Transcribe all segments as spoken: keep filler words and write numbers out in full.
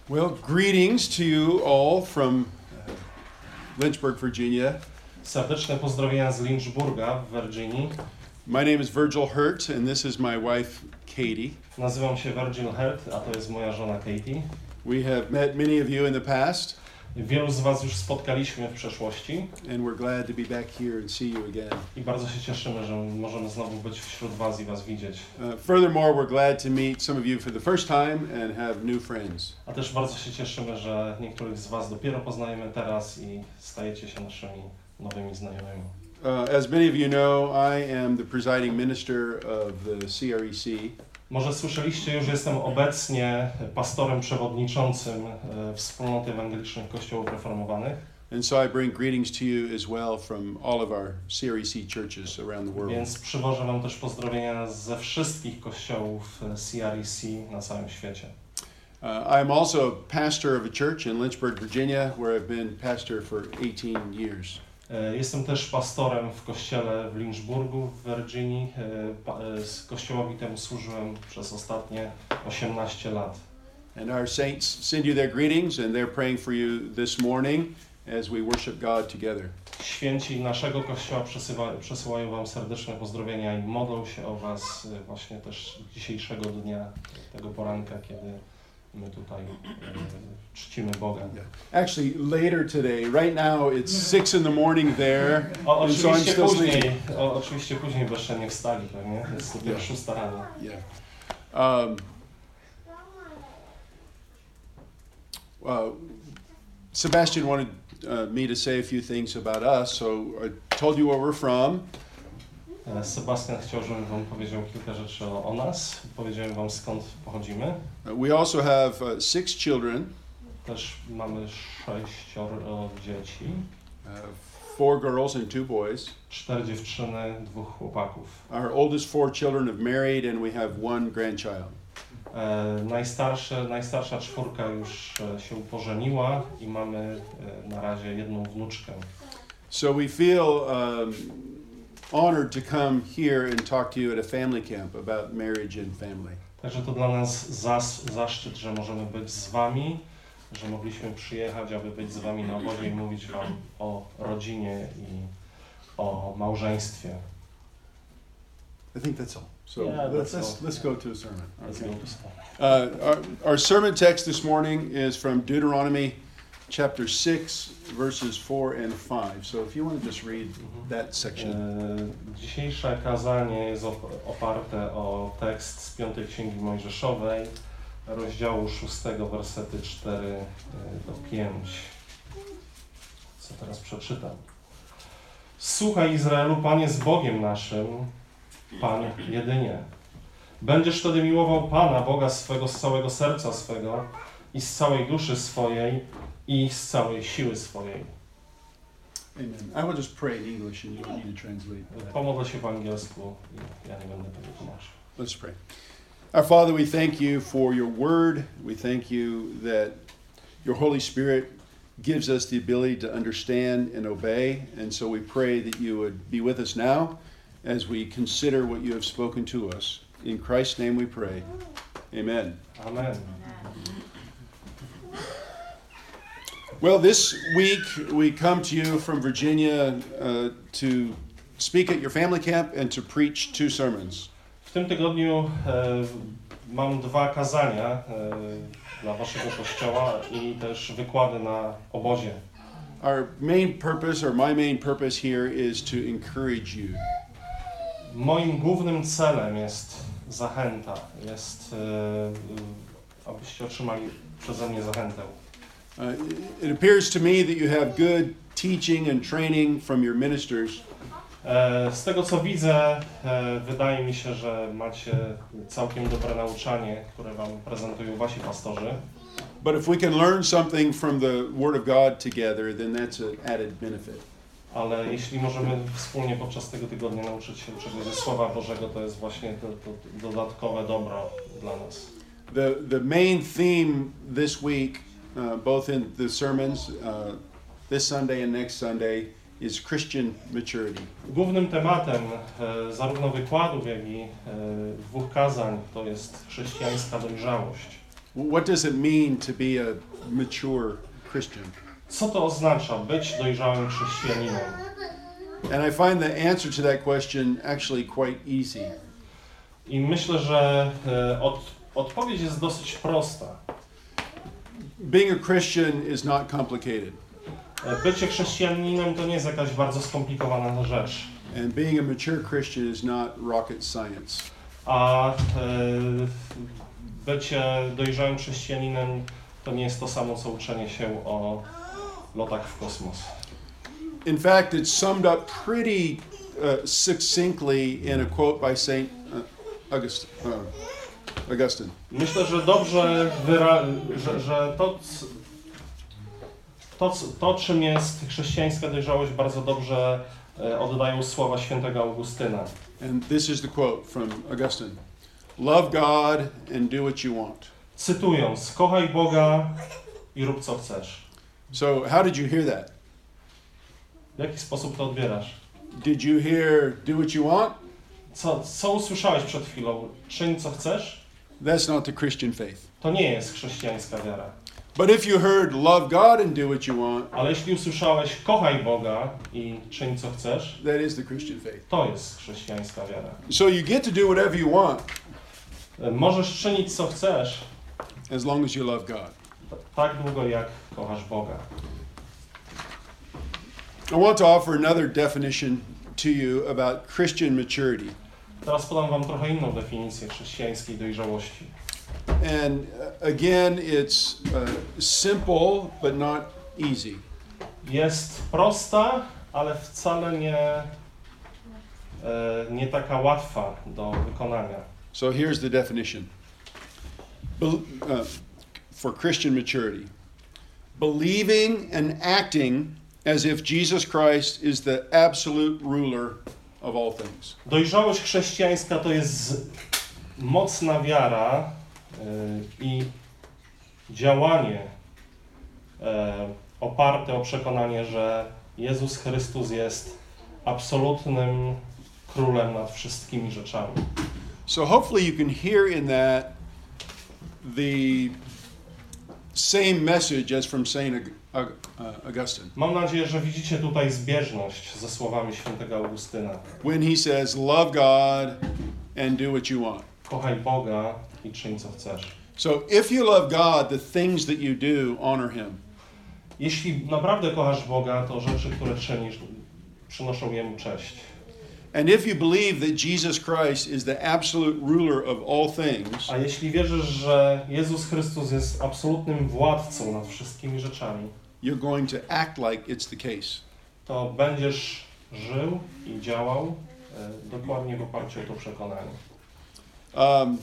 Well, greetings to you all from Lynchburg, Virginia. Serdeczne pozdrowienia z Lynchburga w Virginii. My name is Virgil Hurt, and this is my wife, Katie. Nazywam się Virgil Hurt, a to jest moja żona Katie. We have met many of you in the past. Wielu z was już spotkaliśmy w przeszłości. And we're glad to be back here and see you again. I bardzo się cieszymy, że możemy znowu być wśród was i was widzieć. Uh, furthermore, we're glad to meet some of you for the first time and have new friends. A też bardzo się cieszymy, że niektórych z was dopiero poznajemy teraz i stajecie się naszymi nowymi znajomymi. Uh, as many of you know, I am the presiding minister of the C R E C. Może słyszeliście już, że jestem obecnie pastorem przewodniczącym Wspólnoty Ewangelicznych Kościołów Reformowanych. And so I bring greetings to you as well from all of our C R E C churches around the world. Więc przywożę wam też pozdrowienia ze wszystkich kościołów C R E C na całym świecie. Uh, I'm also pastor of a church in Lynchburg, Virginia, where I've been pastor for eighteen years. Jestem też pastorem w kościele w Lynchburgu w Virginii. Z kościołowi temu służyłem przez ostatnie osiemnaście lat. And our saints send you their greetings and they're praying for you this morning as we worship God together. Święci naszego kościoła przesyła, przesyłają wam serdeczne pozdrowienia i modlą się o was właśnie też dzisiejszego dnia, tego poranka, kiedy my tutaj e, czcimy Boga. Yeah. Actually, later today, right now it's six in the morning there, O, and so I'm oczywiście still później, sleeping. o, oczywiście później bo jeszcze nie wstali pewnie, jest dopiero Yeah. szósta rano. Yeah. Um, uh, Sebastian wanted uh, me to say a few things about us, so I told you where we're from. Sebastian chciał, żebym wam powiedział kilka rzeczy o, o nas. Powiedziałem wam, skąd pochodzimy. Uh, we also have uh, six children. Też mamy sześcioro dzieci. Uh, four girls and two boys. Cztery dziewczyny, dwóch chłopaków. Our oldest four children have married and we have one grandchild. E, najstarsze, najstarsza czwórka już e, się pożeniła i mamy e, na razie jedną wnuczkę. So we feel um, honored to come here and talk to you at a family camp about marriage and family. Także to dla nas zas, zaszczyt, że możemy być z wami, że mogliśmy przyjechać, aby być z wami na obozie i mówić wam o rodzinie i o małżeństwie. I think that's all. So Yeah, let's, that's let's, all. let's go to a sermon. Let's Okay. go. Uh, our, our sermon text this morning is from Deuteronomy chapter six, verses four and five. So if you want to just read that section. E, Dzisiejsze kazanie jest op- oparte o tekst z piątej Księgi Mojżeszowej, rozdziału szóstego, wersety cztery do pięć. Co teraz przeczytam. Słuchaj, Izraelu, Pan jest Bogiem naszym, Pan jedynie. Będziesz wtedy miłował Pana, Boga swego z całego serca swego i z całej duszy swojej i z całej siły swojej. Amen. I will just pray in English and you don't need to translate that. Pomodlę się po angielsku i ja nie będę tego tłumaczył. Let's pray. Our Father, we thank you for your word. We thank you that your Holy Spirit gives us the ability to understand and obey. And so we pray that you would be with us now as we consider what you have spoken to us. In Christ's name we pray. Amen. Amen. Well, this week we come to you from Virginia uh, to speak at your family camp and to preach two sermons. W tym tygodniu e, mam dwa kazania e, dla waszego kościoła i też wykłady na obozie. Our main purpose, or my main purpose here, is to encourage you. Moim głównym celem jest zachęta, jest e, abyście otrzymali przeze mnie zachętę. Uh, it appears to me that you have good teaching and training from your ministers. E, z tego co widzę, e, wydaje mi się, że macie całkiem dobre nauczanie, które wam prezentują wasi pastorzy. But if we can learn something from the Word of God together, then that's an added benefit. Ale jeśli możemy wspólnie podczas tego tygodnia nauczyć się czegoś ze Słowa Bożego, to jest właśnie to, to dodatkowe dobro dla nas. The the main theme this week, uh, both in the sermons, uh, this Sunday and next Sunday, is Christian maturity. Głównym tematem e, zarówno wykładów, jak i e, dwóch kazań to jest chrześcijańska dojrzałość. What does it mean to be a mature Christian? Co to oznacza być dojrzałym chrześcijaninem? And I find the answer to that question actually quite easy. I myślę, że e, od, odpowiedź jest dosyć prosta. Being a Christian is not complicated. E, Bycie chrześcijaninem to nie jest jakaś bardzo skomplikowana rzecz. And being a mature Christian is not rocket science. A e, bycie dojrzałym chrześcijaninem to nie jest to samo, co uczenie się o lotach w kosmos. In fact, it's summed up pretty uh, succinctly in a quote by Saint uh, August, uh, Augustine. Myślę, że dobrze, wyra- że, że to, c- to, c- to, czym jest chrześcijańska dojrzałość, bardzo dobrze e, oddają słowa świętego Augustyna. And this is the quote from Augustine. Love God and do what you want. Cytując, kochaj Boga i rób co chcesz. So how did you hear that? W jaki sposób to odbierasz? Did you hear do what you want? Co, co usłyszałeś przed chwilą? Czyń co chcesz? That's not the Christian faith. To nie jest chrześcijańska wiara. But if you heard love God and do what you want, Ale jeśli usłyszałeś kochaj Boga i czyń co chcesz, that is the Christian faith. to jest chrześcijańska wiara. So you get to do whatever you want Możesz czynić co chcesz, as long as you love God. tak długo jak kochasz Boga. I want to offer another definition to you about Christian maturity. Teraz podam wam trochę inną definicję chrześcijańskiej dojrzałości. And uh, again, it's uh, simple but not easy. Jest prosta, ale wcale nie, e, nie taka łatwa do wykonania. So here's the definition. Bel- uh, for Christian maturity. Believing and acting as if Jesus Christ is the absolute ruler of all things. Dojrzałość chrześcijańska to jest mocna wiara y, i działanie y, oparte o przekonanie, że Jezus Chrystus jest absolutnym królem nad wszystkimi rzeczami. So hopefully you can hear in that the same message as from Saint Aug- Aug- uh, Augustine. Mam nadzieję, że widzicie tutaj zbieżność ze słowami świętego Augustyna. When he says, love God and do what you want. Kochaj Boga i czyń co chcesz. So if you love God, the things that you do honor him. Jeśli naprawdę kochasz Boga, to rzeczy, które czynisz, przynoszą Jemu cześć. And if you believe that Jesus Christ is the absolute ruler of all things, A jeśli wierzysz, że Jezus Chrystus jest absolutnym władcą nad wszystkimi rzeczami, you're going to act like it's the case. to będziesz żył i działał e, dokładnie w oparciu o to przekonanie. Um,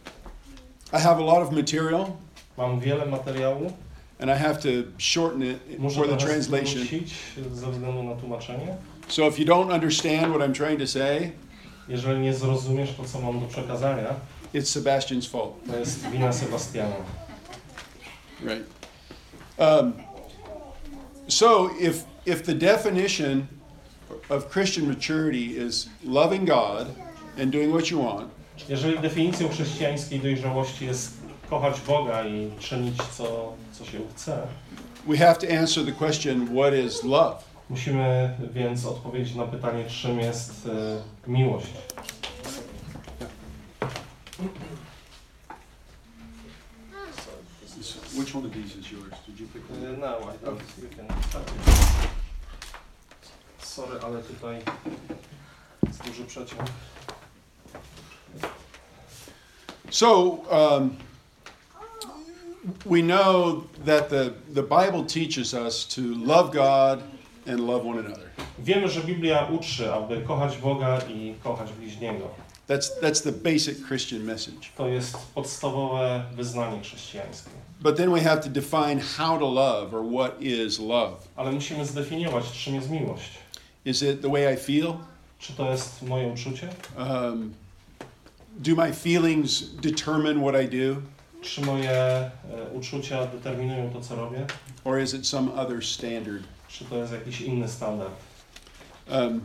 I have a lot of material, Mam wiele materiału, and I have to shorten it muszę for the trochę translation. skrócić ze względu na tłumaczenie. So if you don't understand what I'm trying to say, Jeżeli nie zrozumiesz to, co mam do przekazania, it's Sebastian's fault. to jest wina Sebastiana. Right. Um, so if if the definition of Christian maturity is loving God and doing what you want, Jeżeli definicją chrześcijańskiej dojrzałości jest kochać Boga i czynić co, co się chce, we have to answer the question, what is love? musimy więc odpowiedzieć na pytanie, czym jest e, miłość. Which one of these is yours? Did you pick one? No, I don't. You can start. Sorry, ale tutaj jest duży przeciąg. So um, we know that the the Bible teaches us to love God and love one another. Wiemy, że Biblia uczy, aby kochać Boga i kochać bliźniego. That's that's the basic Christian message. To jest podstawowe wyznanie chrześcijańskie. But then we have to define how to love or what is love. Ale musimy zdefiniować, czym jest miłość. Is it the way I feel? Czy to jest moje uczucie? Um, do my feelings determine what I do? Czy moje e, uczucia determinują to, co robię? Or is it some other standard? Czy to jest jakiś inny standard? Um,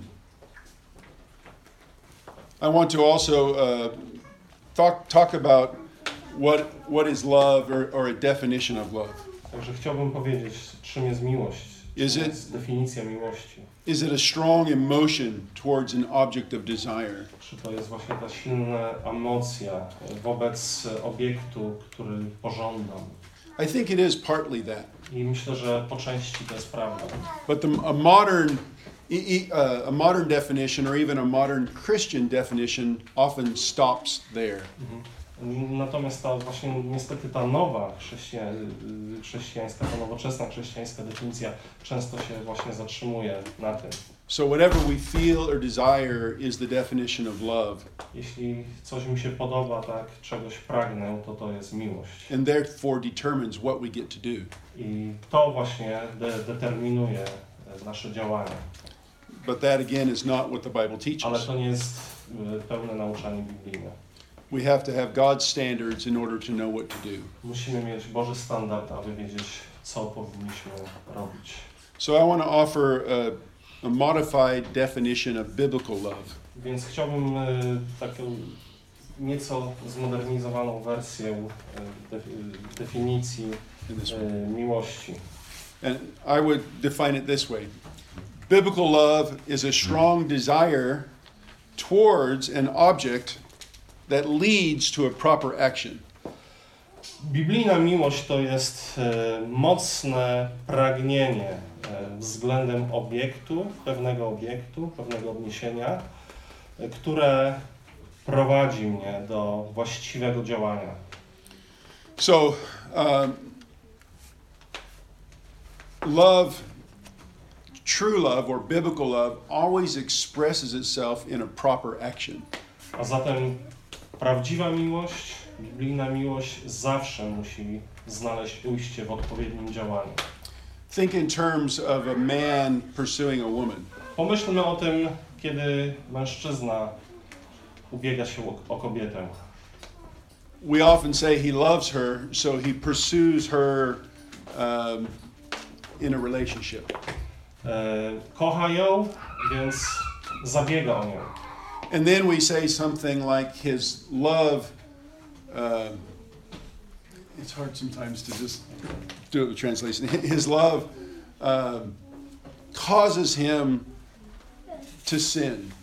I want to also uh, talk talk about what what is love or, or a definition of love. Także chciałbym powiedzieć, czym jest miłość. Is Czym it- jest definicja miłości. Is it a strong emotion towards an object of desire? Czy to jest właśnie ta silna emocja wobec obiektu, który pożądam. I think it is partly that. I myślę, że po części to jest prawda. But the, a modern e- e- uh, a modern definition or even a modern Christian definition often stops there. Mhm. Natomiast ta właśnie niestety ta nowa chrześcija, chrześcijańska, ta nowoczesna chrześcijańska definicja często się właśnie zatrzymuje na tym. So whatever we feel or desire is the definition of love, Jeśli coś mi się podoba, tak, czegoś pragnę, to to jest miłość. and therefore determines what we get to do. I to właśnie de- determinuje nasze działania. But that again is not what the Bible Ale teaches. to nie jest y, pełne nauczanie biblijne. We have to have God's standards in order to know what to do. Musimy mieć Boży standard, aby wiedzieć, co powinniśmy robić. So I want to offer a, a modified definition of biblical love. Więc chciałbym y, taką nieco zmodernizowaną wersję y, de- definicji In this y, one. miłości. And I would define it this way. Biblical love is a strong desire towards an object that leads to a proper action. Biblijna miłość to jest e, mocne pragnienie e, względem obiektu, pewnego obiektu, pewnego odniesienia, e, które prowadzi mnie do właściwego działania. So, um, love, true love or biblical love, always expresses itself in a proper action. A zatem prawdziwa miłość, biblijna miłość zawsze musi znaleźć ujście w odpowiednim działaniu. Think in terms of a man pursuing a woman. Pomyślmy o tym, kiedy mężczyzna ubiega się o, o kobietę. We often say he loves her, so he pursues her um, in a relationship. E, kocha ją, więc zabiega o nią. And then we say something like his love, uh, it's hard sometimes to just do it with translation. His love um, causes him to sin.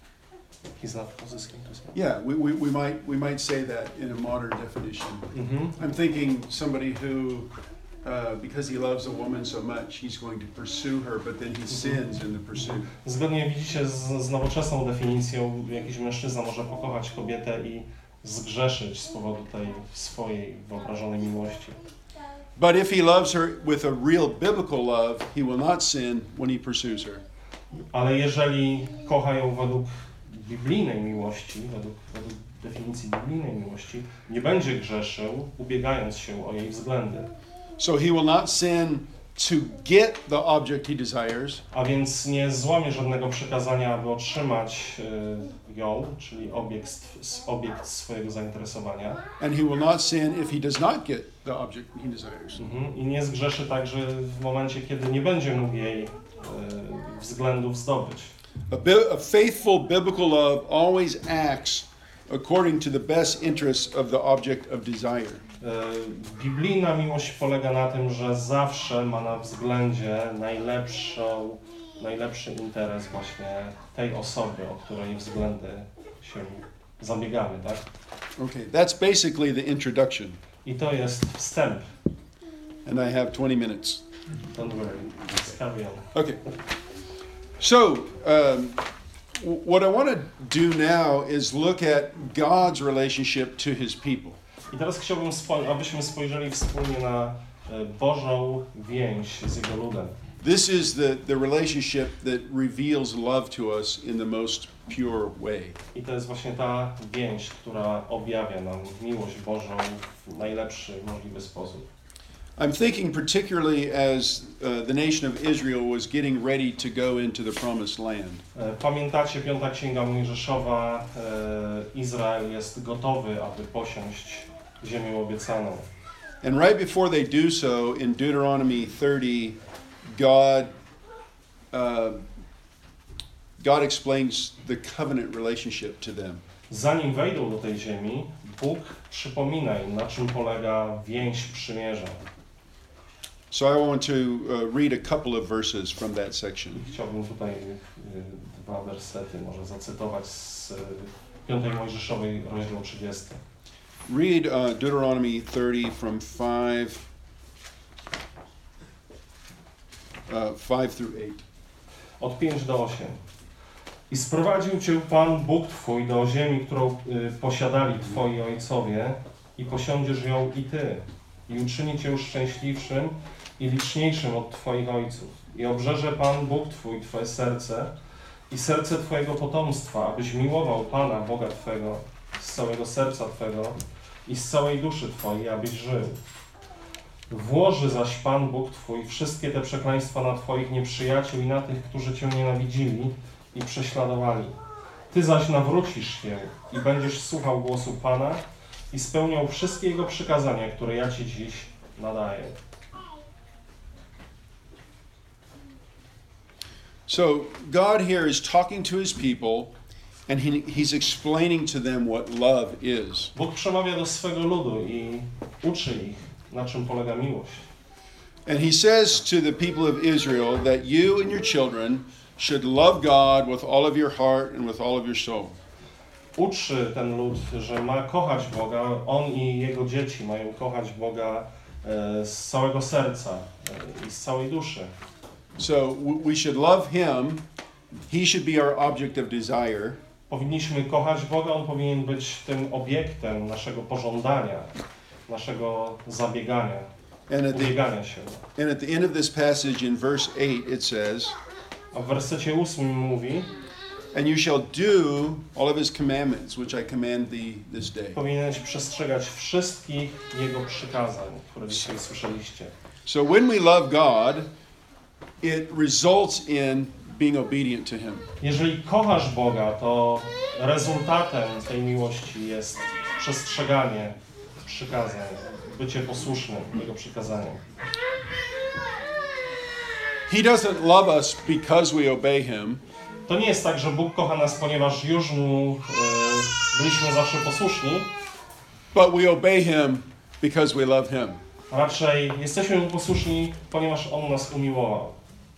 He's not pozyskał to słowo. Yeah, we, we, we might we might say that in a modern definition. Mhm. I'm thinking somebody who, uh, because he loves a woman so much, he's going to pursue her, but then he sins in the pursuit. Zgodnie widzicie z, z nowoczesną definicją, jakiś mężczyzna może pokochać kobietę i zgrzeszyć z powodu tej swojej wyobrażonej miłości. But if he loves her with a real biblical love, he will not sin when he pursues her. Ale jeżeli kocha ją według biblijnej miłości, według, według definicji biblijnej miłości, nie będzie grzeszył, ubiegając się o jej względy. So he will not sin to get the object he desires, A więc nie złamie żadnego przykazania, aby otrzymać y, ją, czyli obiekt, obiekt swojego zainteresowania. and he will not sin if he does not get the object he desires. Mhm. I nie zgrzeszy także w momencie, kiedy nie będzie mógł jej y, względów zdobyć. A, bi- a faithful biblical love always acts according to the best interests of the object of desire. Y, Biblijna miłość polega na tym, że zawsze ma na względzie najlepszą, najlepszy interes właśnie tej osoby, o której względy się zabiegamy, tak? Okay, that's basically the introduction, I to jest wstęp. and I have twenty minutes. Don't worry, carry on. Okay. So, um, w- what I want to do now is look at God's relationship to his people. I teraz chciałbym, spo- abyśmy spojrzeli wspólnie na e, Bożą więź z Jego ludem. This is the, the relationship that reveals love to us in the most pure way. I to jest właśnie ta więź, która objawia nam miłość Bożą w najlepszy możliwy sposób. I'm thinking particularly as uh, the nation of Israel was getting ready to go into the promised land. E, Pamiętacie, piąta księga Mojżeszowa, e, Izrael jest gotowy, aby posiąść ziemię obiecaną. And right before they do so, in Deuteronomy thirty, God uh, God explains the covenant relationship to them. Zanim wejdą do tej ziemi, Bóg przypomina im, na czym polega więź przymierza. So I want to uh, read a couple of verses from that section. I chciałbym tutaj y, dwa wersety może zacytować z y, piątej Mojżeszowej, rozdział trzydziesty. Read uh, Deuteronomy thirty from five, uh, five through eight. Od pięć do ośmiu. I sprowadził cię Pan Bóg Twój do ziemi, którą y, posiadali Twoi ojcowie, i posiądziesz ją i Ty, i uczyni cię szczęśliwszym i liczniejszym od Twoich ojców. I obrzeże Pan Bóg Twój Twoje serce i serce Twojego potomstwa, abyś miłował Pana Boga Twego z całego serca Twego i z całej duszy Twojej, abyś żył. Włoży zaś Pan Bóg Twój wszystkie te przekleństwa na Twoich nieprzyjaciół i na tych, którzy Cię nienawidzili i prześladowali. Ty zaś nawrócisz się i będziesz słuchał głosu Pana i spełniał wszystkie Jego przykazania, które ja Ci dziś nadaję. So God here is talking to his people and he, he's explaining to them what love is. Bóg przemawia do swego ludu i uczy ich, na czym polega miłość. And he says to the people of Israel that you and your children should love God with all of your heart and with all of your soul. Uczy ten lud, że ma kochać Boga, on i jego dzieci mają kochać Boga e, z całego serca e, i z całej duszy. So we should love him. He should be our object of desire. Powinniśmy kochać Boga, on powinien być tym obiektem naszego pożądania, naszego zabiegania, And at the, ubiegania się. and at the end of this passage in verse eight it says, A w wersecie ósmym mówi: and you shall do all of his commandments, which I command thee this day. powinieneś przestrzegać wszystkich Jego przykazań, które dzisiaj słyszeliście. So when we love God, it results in being obedient to him. Jeżeli kochasz Boga, to rezultatem tej miłości jest przestrzeganie przykazań, bycie posłusznym Jego przykazaniom. He doesn't love us because we obey him. To nie jest tak, że Bóg kocha nas, ponieważ już Mu e, byliśmy zawsze posłuszni. But we obey him because we love him. Raczej jesteśmy Mu posłuszni, ponieważ On nas umiłował.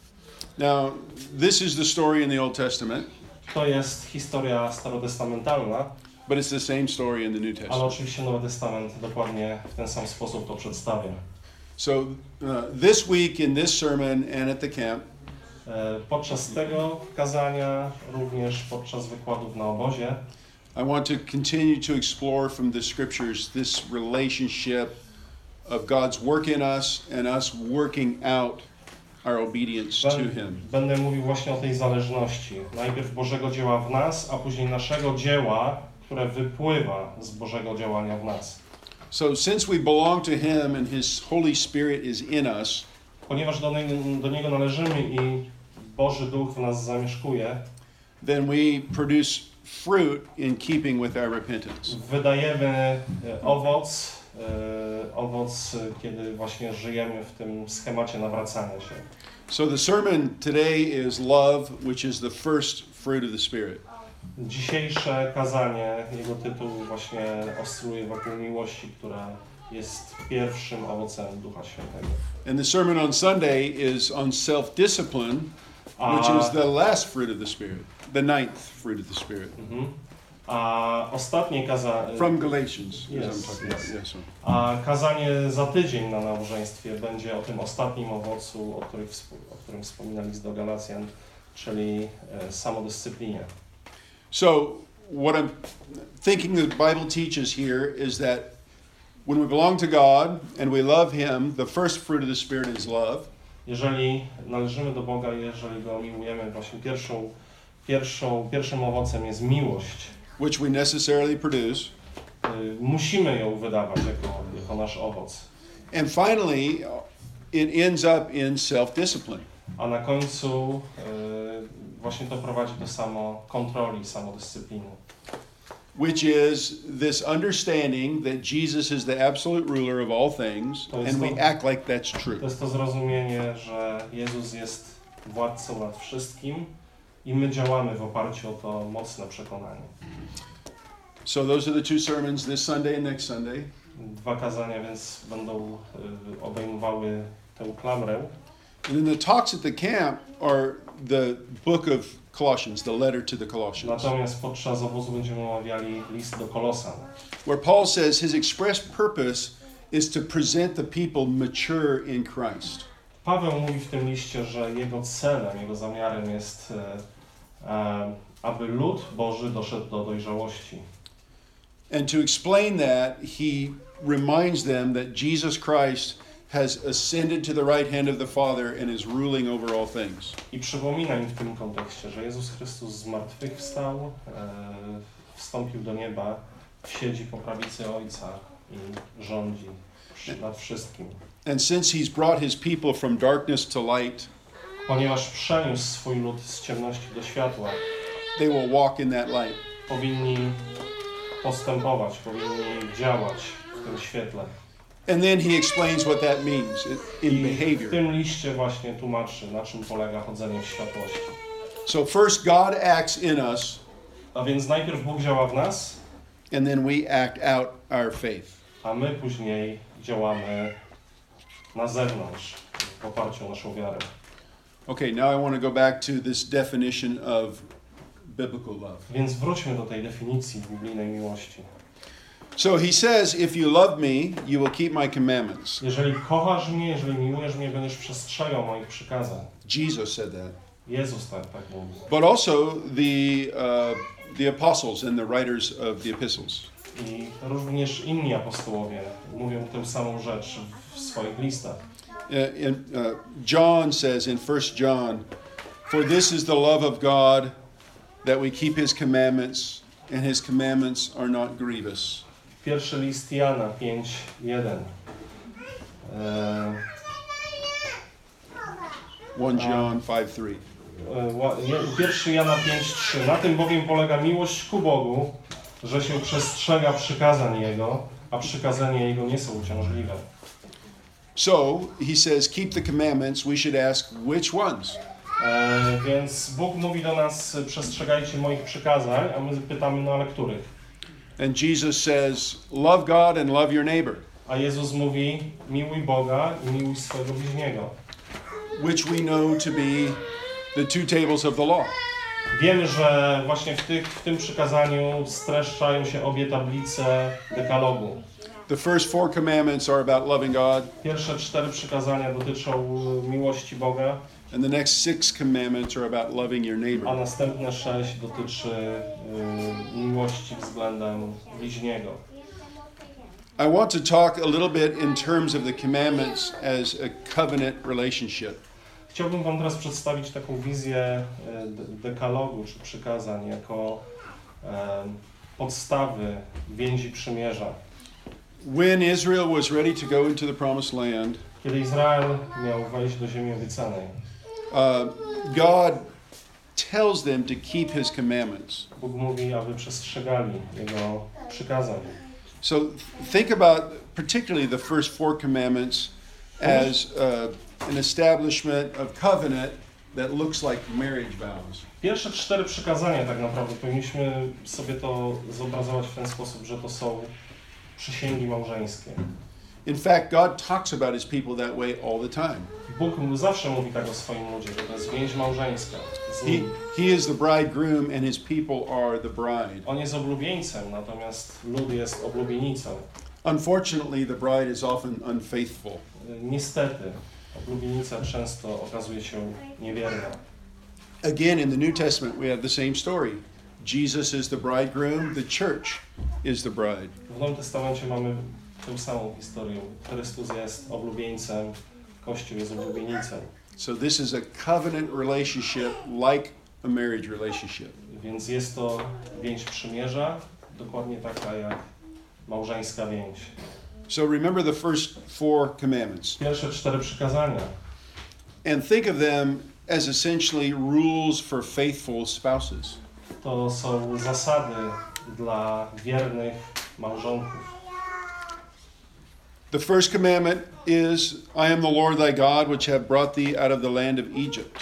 Now, this is the story in the Old Testament, To jest historia starotestamentalna, but it's the same story in the New ale Testament. oczywiście Nowy Testament dokładnie w ten sam sposób to przedstawia. So, uh, this week in this sermon and at the camp, E, Podczas tego kazania, również podczas wykładów na obozie, I want to continue to explore from the scriptures this relationship of God's work in us and us working out our obedience to him. Będę mówił właśnie o tej zależności. Najpierw Bożego dzieła w nas, a później naszego dzieła, które wypływa z Bożego działania w nas. So since we belong to him and his Holy Spirit is in us, Ponieważ do, nie, do Niego należymy i Boży Duch w nas zamieszkuje, then we produce fruit in keeping with our repentance. wydajemy e, owoc, e, owoc, e, kiedy właśnie żyjemy w tym schemacie nawracania się. So the sermon today is love, which is the first fruit of the Spirit. Dzisiejsze kazanie, jego tytuł właśnie oscyluje wokół miłości, która jest pierwszym owocem Ducha Świętego. And the sermon on Sunday is on self-discipline, which A, is the last fruit of the Spirit, the ninth fruit of the Spirit. mhm. A ostatnie kazanie, From Galatians, as Yes, I'm talking yes. about. Yes, sir. a kazanie za tydzień na nabożeństwie będzie o tym ostatnim owocu, o którym, o którym wspominał list do Galacjan, czyli e, samodyscyplinie. So what I'm thinking the Bible teaches here is that when we belong to God and we love him, the first fruit of the Spirit is love. Jeżeli należymy do Boga, jeżeli Go miłujemy, właśnie pierwszą, pierwszą, pierwszym owocem jest miłość. Which we necessarily produce. Y, musimy ją wydawać jako, jako nasz owoc. And finally, it ends up in self-discipline. A na końcu y, właśnie to prowadzi do samokontroli, samodyscypliny. Which is this understanding that Jesus is the absolute ruler of all things, and we act like that's true. To jest to zrozumienie, że Jezus jest władcą nad wszystkim i my działamy w oparciu o to mocne przekonanie. So those are the two sermons, this Sunday and next Sunday. Dwa kazania więc będą y, obejmowały tę klamrę. And then the talks at the camp are the book of Colossians, the letter to the Colossians. Natomiast podczas obozu będziemy omawiali list do Kolosan, Where Paul says his express purpose is to present the people mature in Christ. Paweł mówi w tym liście, że jego celem, jego zamiarem jest, e, e, aby lud Boży doszedł do dojrzałości. And to explain that, he reminds them that Jesus Christ has ascended to the right hand of the Father and is ruling over all things. I przypomina im w tym kontekście, że Jezus Chrystus zmartwychwstał, e, wstąpił do nieba, siedzi po prawicy Ojca i rządzi nad wszystkim. And since he's brought his people from darkness to light, Ponieważ przeniósł swój lud z ciemności do światła, they will walk in that light. powinni postępować, powinni działać w tym świetle. And then he explains what that means in I w behavior. tym liście właśnie tłumaczy, na czym polega chodzenie w światłości. So first God acts in us, A więc najpierw Bóg działa w nas, and then we act out our faith. a my później działamy na zewnątrz w oparciu o naszą wiarę. Okay, now I want to go back to this definition of biblical love. Więc wróćmy do tej definicji biblijnej miłości. So he says, if you love me, you will keep my commandments. Jeżeli kochasz mnie, jeżeli miłujesz mnie, będziesz przestrzegał moich przykazań. Jesus said that. Jezus tak, tak mówi. But also the uh, the apostles and the writers of the epistles. I również inni apostołowie mówią tę samą rzecz w swoich listach. Uh, in, uh, John says in First John, for this is the love of God, that we keep his commandments, and his commandments are not grievous. Pierwszy list Jana pięć jeden. E, First John five three. e, ła- je- Pierwszy Jana pięć trzy. Na tym bowiem polega miłość ku Bogu, że się przestrzega przykazań Jego, a przykazania Jego nie są uciążliwe. So he says, keep the commandments. We should ask, which ones? E, więc Bóg mówi do nas, przestrzegajcie moich przykazań, a my pytamy, no ale których? And Jesus says, love God and love your neighbor, A Jezus mówi, miłuj Boga i miłuj swojego bliźniego. which we know to be the two tables of the law. Wiemy, że właśnie w, tych, w tym przykazaniu streszczają się obie tablice dekalogu. The first four commandments are about loving God, Pierwsze cztery przykazania dotyczą miłości Boga, and the next six commandments are about loving your a neighbor. następne sześć dotyczy y, miłości względem bliźniego. I want to talk a little bit in terms of the commandments as a covenant relationship. Chciałbym Wam teraz przedstawić taką wizję y, de- dekalogu czy przykazań jako y, podstawy więzi przymierza. When Israel was ready to go into the promised land, Kiedy Izrael miał wejść do ziemi obiecanej, uh, God tells them to keep his commandments. Bóg mówi, aby przestrzegali Jego przykazań. So think about particularly the first four commandments as uh, an establishment of covenant that looks like marriage vows. Pierwsze cztery przykazania tak naprawdę powinniśmy sobie to zobrazować w ten sposób, że to są przysięgi małżeńskie. In fact, God talks about his people that way all the time. Bóg zawsze mówi tak o swoim ludzie, że to jest więź małżeńska z He, nim. he is the bridegroom and his people are the bride. On jest oblubieńcem, natomiast lud jest oblubienicą. Unfortunately, the bride is often unfaithful. Niestety, oblubienica często okazuje się niewierna. Again, in the New Testament, we have the same story. Jesus is the bridegroom, the church is the bride. W Nowym Testamencie mamy tę samą historię. Chrystus jest oblubieńcem, Kościół jest oblubienicą. So this is a covenant relationship like a marriage relationship. Więc jest to więź przymierza, dokładnie taka jak małżeńska więź. So remember the first four commandments Pierwsze cztery przykazania. and think of them as essentially rules for faithful spouses. To są zasady dla wiernych małżonków. The first commandment is, I am the Lord thy God, which have brought thee out of the land of Egypt.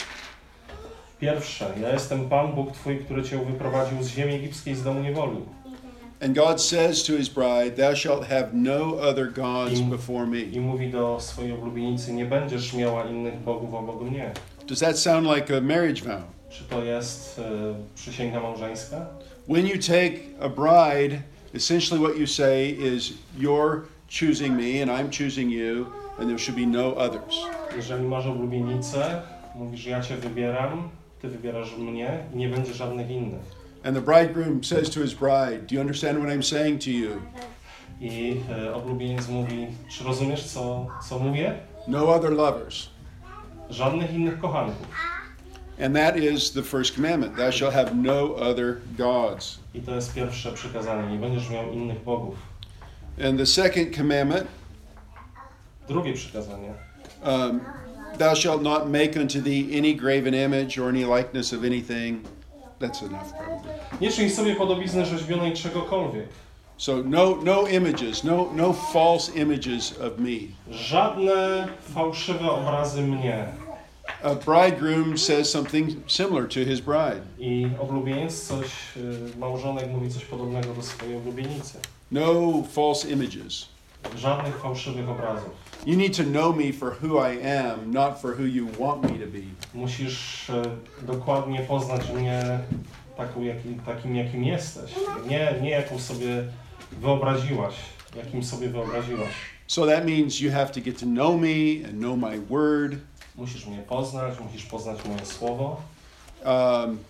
Pierwsze, ja jestem Pan Bóg Twój, który Cię wyprowadził z ziemi egipskiej, z domu niewoli. And God says to his bride, thou shalt have no other gods I, before me. I mówi do swojej oblubienicy, nie będziesz miała innych bogów obok mnie. Does that sound like a marriage vow? Czy to jest e, przysięga małżeńska? When you take a bride, essentially what you say is, you're choosing me and I'm choosing you, and there should be no others. Jeżeli masz oblubienicę, mówisz, ja cię wybieram, ty wybierasz mnie i nie będzie żadnych innych. And the bridegroom says to his bride, do you understand what I'm saying to you? I e, oblubieniec mówi, czy rozumiesz, co, co mówię? No other lovers. Żadnych innych kochanków. And that is the first commandment. Thou shalt have no other gods. I to jest pierwsze przykazanie, nie będziesz miał innych bogów. And the second commandment, Drugie przykazanie, um, thou shalt not make unto thee any graven image or any likeness of anything. That's enough, probably. nie czyń sobie podobizny rzeźbionej czegokolwiek. So no, no images, no, no false images of me. Żadne fałszywe obrazy mnie. A bridegroom says something similar to his bride. I oblubieniec coś, y, małżonek mówi coś podobnego do swojej oblubienicy. No false images. Żadnych fałszywych obrazów. You need to know me for who I am, not for who you want me to be. Musisz y, dokładnie poznać mnie taką, jaki, takim, jakim jesteś. Nie, nie jaką sobie wyobraziłaś, jakim sobie wyobraziłaś. So that means you have to get to know me and know my word. Musisz mnie poznać, musisz poznać moje słowo. Um,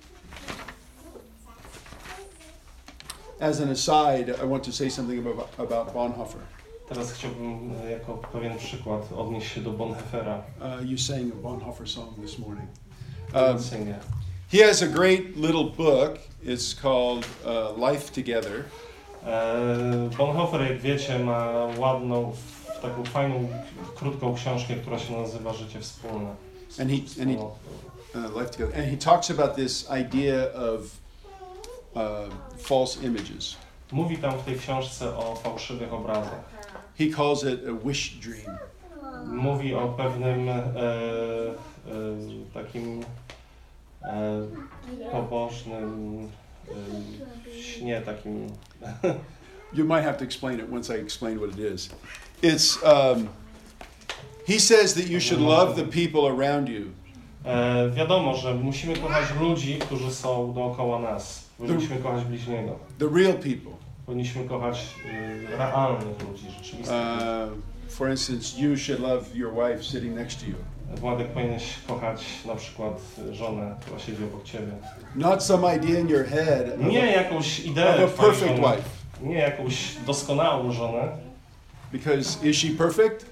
as an aside, I want to say something about, about Bonhoeffer. Teraz chciałbym e, jako pewien przykład odnieść się do Bonhoeffera. Uh, you sang a Bonhoeffer song this morning. Um, Um, he has a great little book. It's called uh, Life Together. e, Bonhoeffer, jak wiecie, ma ładną, taką fajną, krótką książkę, która się nazywa Życie wspólne. And he, and he, uh, Life Together. And he talks about this idea of uh, false images. Mówi tam w tej książce o fałszywych obrazach. He calls it a wish dream. Mówi o pewnym e, e, takim e, pobożnym e, śnie, takim... You might have to explain it once I explain what it is. It's, um, he says that you should love the people around you. E, wiadomo, że musimy kochać ludzi, którzy są dookoła nas. Powinniśmy kochać bliźniego. The real people. Powinniśmy kochać y, realnych ludzi, rzeczywistych ludzi. Uh, for instance, you should love your wife sitting next to you. Władek, powinieneś kochać na przykład żonę, która siedzi obok ciebie. Not some idea in your head of Nie a, jakąś ideę of a twojej perfect żony, wife. nie jakąś doskonałą żonę. Because is she perfect?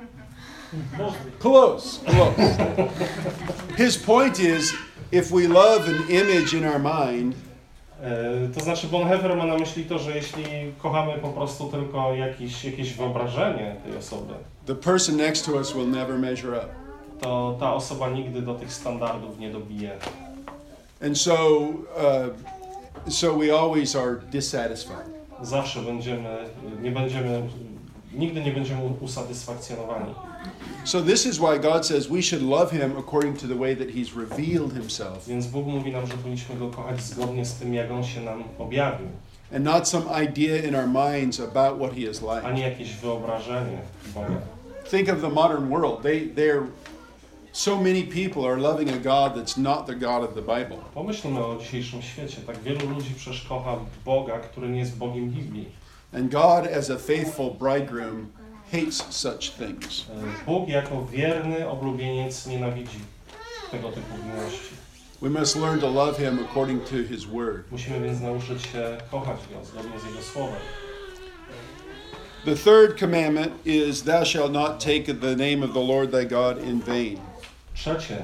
Close, close. His point is, if we love an image in our mind, E, to znaczy Bonhoeffer ma na myśli to, że jeśli kochamy po prostu tylko jakiś, jakieś wyobrażenie tej osoby, the person next to us will never measure up. to ta osoba nigdy do tych standardów nie dobije. And so, uh, so we always are dissatisfied. Zawsze będziemy, nie będziemy, nigdy nie będziemy usatysfakcjonowani. So this is why God says we should love him according to the way that he's revealed himself, Więc Bóg mówi nam, że powinniśmy Go kochać zgodnie z tym, jak On się nam objawił, and not some idea in our minds about what he is a like. nie jakieś wyobrażenie Boga. Think of the modern world. They, they're, so many people are loving a God that's not the God of the Bible. Pomyślmy o dzisiejszym świecie. Tak wielu ludzi przecież kocha Boga, który nie jest Bogiem Biblii. And God, as a faithful bridegroom, hates such things. Bóg jako wierny oblubieniec nienawidzi tego typu miłości. We must learn to love him according to his word. Musimy więc nauczyć się kochać Go zgodnie z Jego słowem. The third commandment is, thou shalt not take the name of the Lord thy God in vain. Trzecie.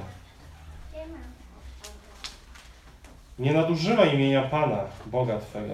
Nie nadużywaj imienia Pana, Boga Twego.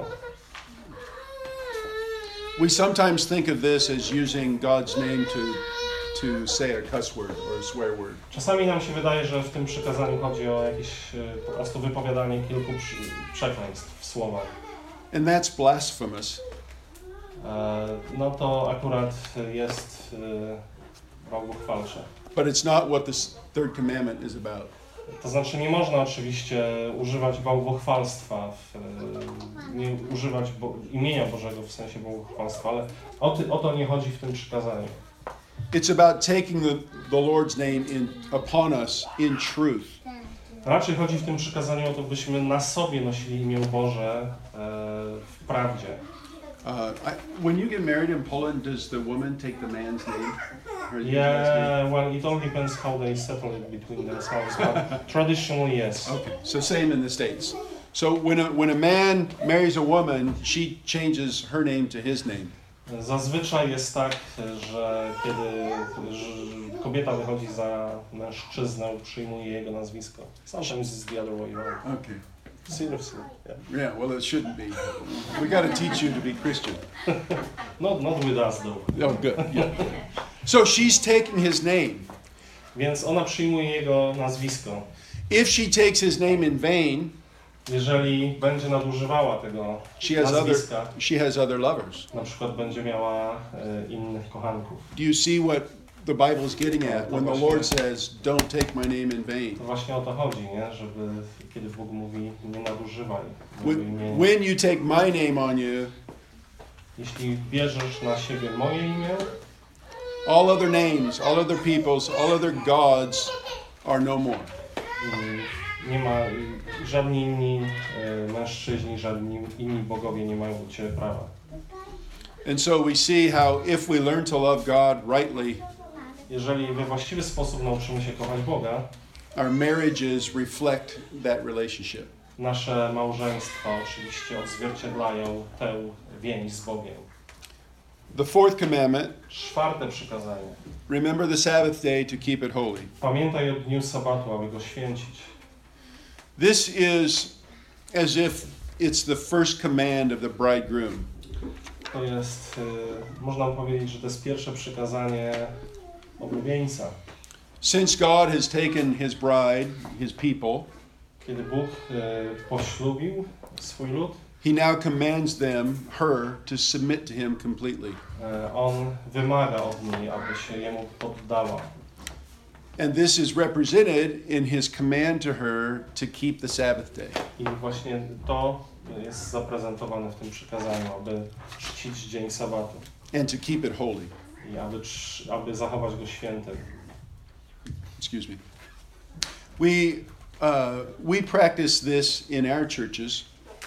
We sometimes think of this as using God's name to, to say a cuss word or a swear word. Czasami nam się wydaje, że w tym przykazaniu chodzi o jakieś e, po prostu wypowiadanie kilku przy, przekleństw w słowach. And that's blasphemous. E, no to akurat jest e, bałwochwalcze. But it's not what this third commandment is about. To znaczy nie można oczywiście używać bałwochwalstwa, w, nie używać bo, imienia Bożego w sensie bałwochwalstwa, ale o, ty, o to nie chodzi w tym przykazaniu. It's about taking the, the Lord's name in, upon us in truth. Raczej chodzi w tym przykazaniu o to, byśmy na sobie nosili imię Boże e, w prawdzie. Uh, I, when you get married in Poland, does the woman take the man's name? Or his last name? Yeah, well, it all depends how they settle it between themselves, but traditionally, yes. Okay, so same in the States. So when a, when a man marries a woman, she changes her name to his name. Zazwyczaj jest tak, że kiedy że kobieta wychodzi za mężczyznę, przyjmuje jego nazwisko. Sometimes it's the other way around. Okay. Seriously, yeah. Yeah, well, it shouldn't be. We got to teach you to be Christian. Not, not with us though. Oh, good. Yeah. So she's taking his name. Więc ona przyjmuje jego nazwisko. If she takes his name in vain, jeżeli będzie nadużywała tego she has nazwiska, other she has other lovers. na przykład będzie miała e, innych kochanków. Do you see what the Bible is getting at when the Lord says, "Don't take my name in vain"? To właśnie o to chodzi, nie? Żeby kiedy Bóg mówi, nie nadużywaj mojego When, imienia. when you take my name on you, Jeśli bierzesz na siebie moje imię, all other names, all other peoples, all other gods are no more. nie ma żadni inni e, mężczyźni, żadni inni bogowie nie mają u Ciebie prawa. And so we see how if we learn to love God rightly, Jeżeli we właściwy sposób nauczymy się kochać Boga, our marriages reflect that relationship. nasze małżeństwa oczywiście odzwierciedlają tę więź z Bogiem. The fourth commandment, Czwarte przykazanie. remember the Sabbath day to keep it holy. Pamiętaj o dniu sabatu, aby go święcić. This is as if it's the first command of the bridegroom. To jest, y, można powiedzieć, że to jest pierwsze przykazanie oblubieńca. Since God has taken his bride, his people, Kiedy Bóg y, poślubił swój lud, he now commands them, her, to submit to him completely. y, On wymaga od niej, aby się Jemu poddała. And this is represented in his command to her to keep the Sabbath day. I właśnie to jest zaprezentowane w tym przykazaniu, aby czcić dzień sabatu And to keep it holy. i aby, cz- aby zachować go świętym. Excuse me. We, uh, we practice this in our churches.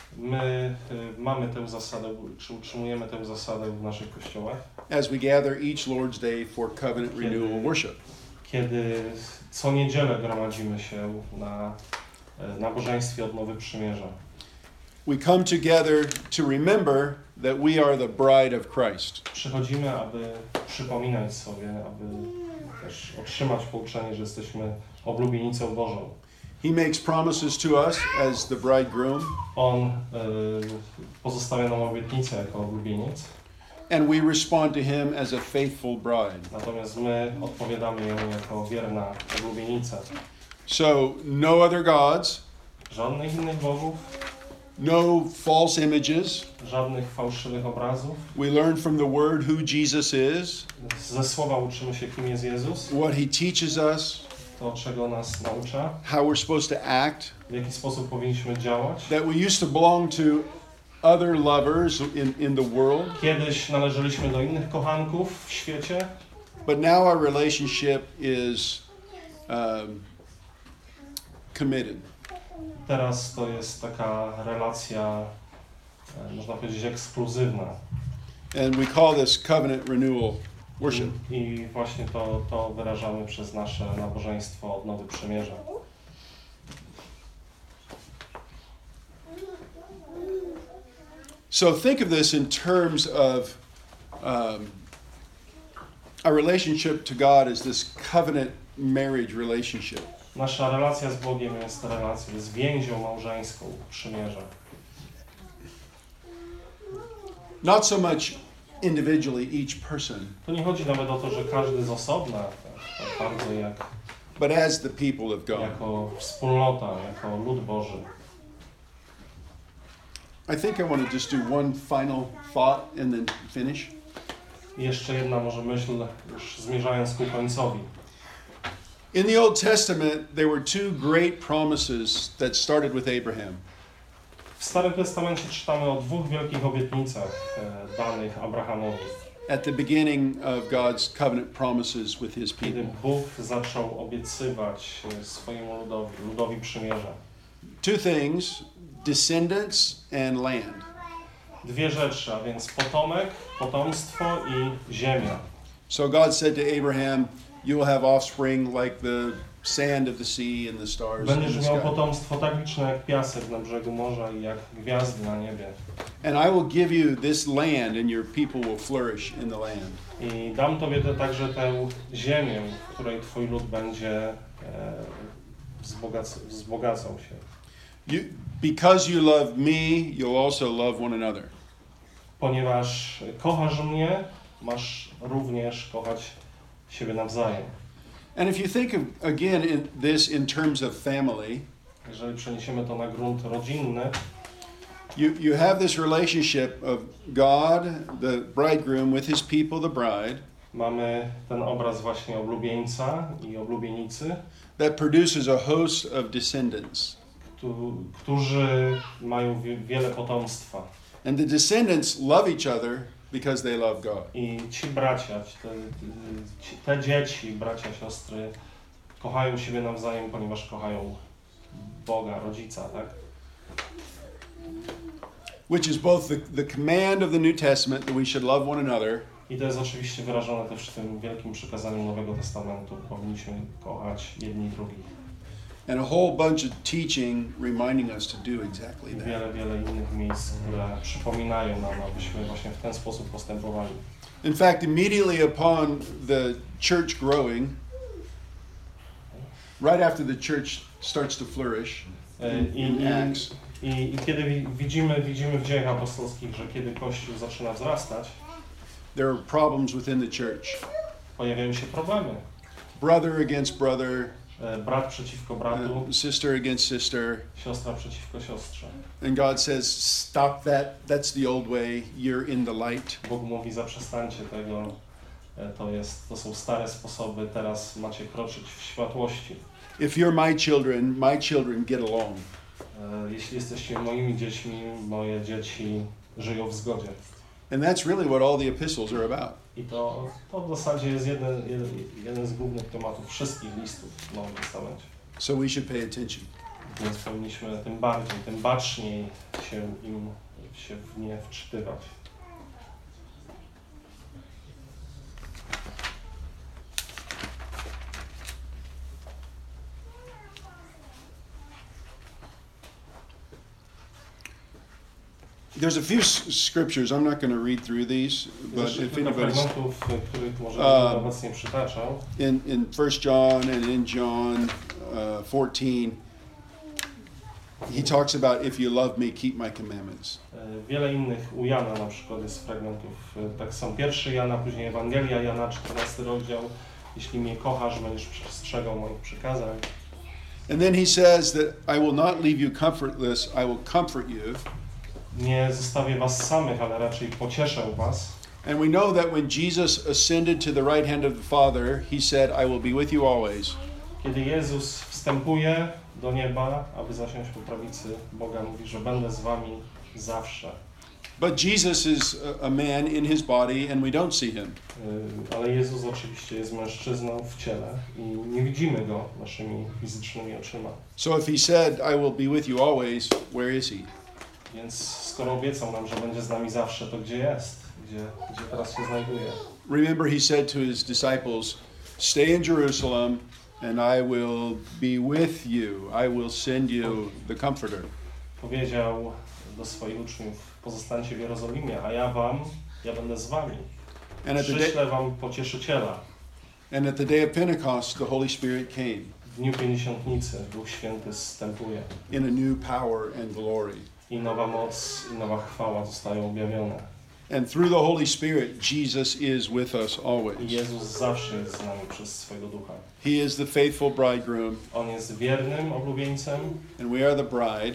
My y, mamy tę zasadę, czy utrzymujemy tę zasadę w naszych kościołach, As we gather each Lord's Day for covenant renewal worship. kiedy co niedzielę gromadzimy się na y, nabożeństwie odnowy przymierza. We come together to remember that we are the bride of Christ. Przychodzimy, aby przypominać sobie, aby też otrzymać pouczenie, że jesteśmy oblubienicą Bożą. He makes promises to us as the bridegroom, On y, pozostawia nam obietnicę jako oblubieniec, and we respond to him as a faithful bride. natomiast my odpowiadamy Jemu jako wierna oblubienica. So, no other gods, Żadnych innych bogów, no false images. żadnych fałszywych obrazów. We learn from the Word who Jesus is, Ze słowa uczymy się, kim jest Jezus, what he teaches us, to czego nas naucza, how we're supposed to act, w jaki sposób powinniśmy działać. that we used to belong to other lovers in, in the world, Kiedyś należeliśmy do innych kochanków w świecie, but now our relationship is um, committed. teraz to jest taka relacja, e, można powiedzieć, ekskluzywna. And we call this covenant renewal worship. I, I właśnie to, to wyrażamy przez nasze nabożeństwo odnowy przymierza. So think of this in terms of um, our relationship to God as this covenant marriage relationship. Nasza relacja z Bogiem jest relacją, jest więzią małżeńską przymierza. Not so much individually, each person, Tu nie chodzi nawet o to, że każdy z osobna, tak, tak bardzo jak, but as the people of God. jako wspólnota, jako lud Boży. I think I want to just do one final thought and then finish. I jeszcze jedna może myśl, już zmierzając ku końcowi. In the Old Testament, there were two great promises that started with Abraham. W Starym Testamencie czytamy o dwóch wielkich obietnicach e, danych Abrahamowi. At the beginning of God's covenant promises with his Kiedy people. Bóg zaczął obiecywać e, swojemu ludowi, ludowi przymierza. Two things, descendants and land. Dwie rzeczy, a więc potomek, potomstwo i ziemia. So God said to Abraham, you will have offspring like the sand of the sea and the stars in Będziesz the miał sky. potomstwo tak liczne jak piasek na brzegu morza i jak gwiazdy na niebie. And I will give you this land and your people will flourish in the land. I dam Tobie te, także tę ziemię, w której Twój lud będzie e, wzbogac, wzbogacał się. You, because you love me, you'll also love one another. Ponieważ kochasz mnie, masz również kochać siebie nawzajem. And if you think of, again, in this in terms of family, Jeżeli przeniesiemy to na grunt rodzinny, you, you have this relationship of God, the bridegroom, with his people, the bride, mamy ten obraz właśnie oblubieńca i oblubienicy, that produces a host of descendants. któ- którzy mają wie- wiele potomstwa. And the descendants love each other because they love God. I ci bracia, ci- te, ci- te dzieci, bracia, siostry kochają siebie nawzajem, ponieważ kochają Boga, rodzica, tak? Which is both the, the command of the New Testament that we should love one another, I to jest oczywiście wyrażone też w tym wielkim przykazaniu Nowego Testamentu. Powinniśmy kochać jedni drugich. and a whole bunch of teaching reminding us to do exactly I that. wiele, wiele innych miejsc, które przypominają nam, abyśmy właśnie w ten sposób postępowali. In fact, immediately upon the church growing, right after the church starts to flourish E, in, I, in i, Acts, i, I kiedy wi- widzimy, widzimy w dziejach apostolskich, że kiedy Kościół zaczyna wzrastać, there are problems within the church. pojawiają się problemy. Brother against brother, E, Brat przeciwko bratu, uh, sister against sister. siostra przeciwko siostrze. And God says, stop that. That's the old way. You're in the light. Bóg mówi, zaprzestańcie tego, e, to, jest, to są stare sposoby, teraz macie kroczyć w światłości. If you're my children, my children get along. E, Jeśli jesteście moimi dziećmi, moje dzieci żyją w zgodzie. And that's really what all the epistles are about. I to, to w zasadzie jest jeden, jeden, jeden z głównych tematów wszystkich listów w Nowym Testamencie. So we should pay attention. Więc powinniśmy tym bardziej, tym baczniej się im się w nie wczytywać. There's a few s- scriptures. I'm not going to read through these, but Jeszcze if kilka anybody's fragmentów, których może Um, będę obecnie przytaczał. in in First John and in John uh, fourteen, he talks about if you love me, keep my commandments. E, Wiele innych u Jana na przykład jest fragmentów. e, Tak są pierwszy Jana, później Ewangelia Jana, czternasty rozdział. Jeśli mnie kochasz, będziesz przestrzegał moich przykazań. And then he says that I will not leave you comfortless. I will comfort you. Nie zostawię was samych, ale raczej pocieszę was. And we know that when Jesus ascended to the right hand of the Father, he said, I will be with you always. Kiedy Jezus wstępuje do nieba, aby zasiąść po prawicy Boga, mówi, że będę z wami zawsze. But Jesus is a, a man in his body, and we don't see him. Y, Ale Jezus oczywiście jest mężczyzną w ciele i nie widzimy go naszymi fizycznymi oczyma. So if he said, I will be with you always, where is he? Więc skoro obiecał nam, że będzie z nami zawsze, to gdzie jest? Gdzie, gdzie teraz się znajduje? Remember, he said to his disciples, stay in Jerusalem, and I will be with you. I will send you the Comforter. Powiedział do swoich uczniów, pozostańcie w Jerozolimie, a ja wam, ja będę z wami. And at the day, Przyślę wam pocieszyciela. and at the day of Pentecost, the Holy Spirit came W dniu Pięćdziesiątnicy Duch Święty zstępuje in a new power and glory. i nowa moc i nowa chwała zostają objawione. And through the Holy Spirit, Jesus is with us I always. Jezus zawsze jest z nami przez swojego Ducha. He is the faithful bridegroom, On jest wiernym oblubieńcem, and we are the bride.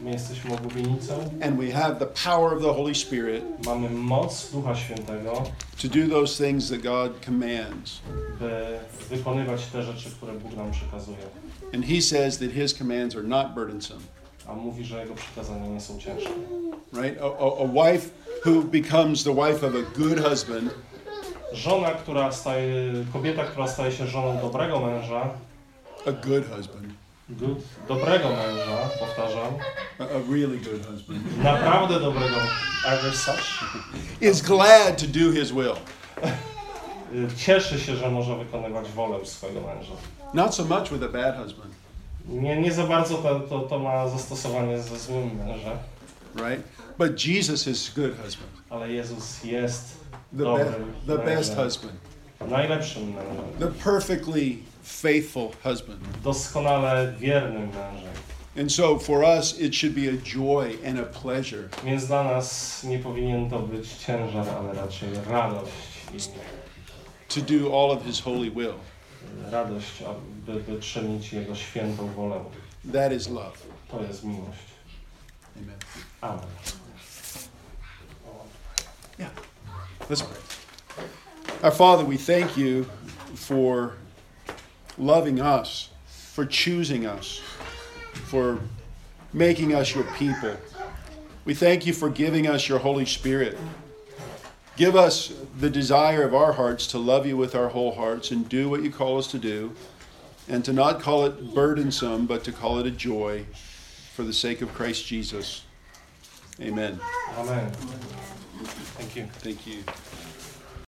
My jesteśmy oblubienicą. And we have the power of the Holy Spirit Mamy moc Ducha Świętego, to do those things that God commands. by wykonywać te rzeczy, które Bóg nam przekazuje. And he says that his commands are not burdensome. A mówi, że Jego przykazania nie są ciężkie. Right? A, a, a wife who becomes the wife of a good husband Żona, która staje, kobieta, która staje się żoną dobrego męża, a good husband, good, dobrego męża, powtarzam, a, a really good husband, naprawdę dobrego, as such, is glad to do his will. cieszy się, że może wykonywać wolę swojego męża. Not so much with a bad husband, Nie, nie za bardzo to, to, to ma zastosowanie ze złym mężem, right? But Jesus is a good husband, ale Jezus jest the, be- dobrym the best mężem, husband, najlepszym mężem, the perfectly faithful husband. doskonale wiernym mężem. And so for us, it should be a joy and a pleasure Więc dla nas nie powinien to być ciężar, ale raczej radość i to do all of his holy will. radość, aby by czynić Jego świętą wolę. That is love. To jest miłość. Amen. Amen. Let's pray. Our Father, we thank you for loving us, for choosing us, for making us your people. We thank you for giving us your Holy Spirit. Give us the desire of our hearts to love you with our whole hearts and do what you call us to do, and to not call it burdensome, but to call it a joy for the sake of Christ Jesus. Amen. Amen. Thank you. Thank you.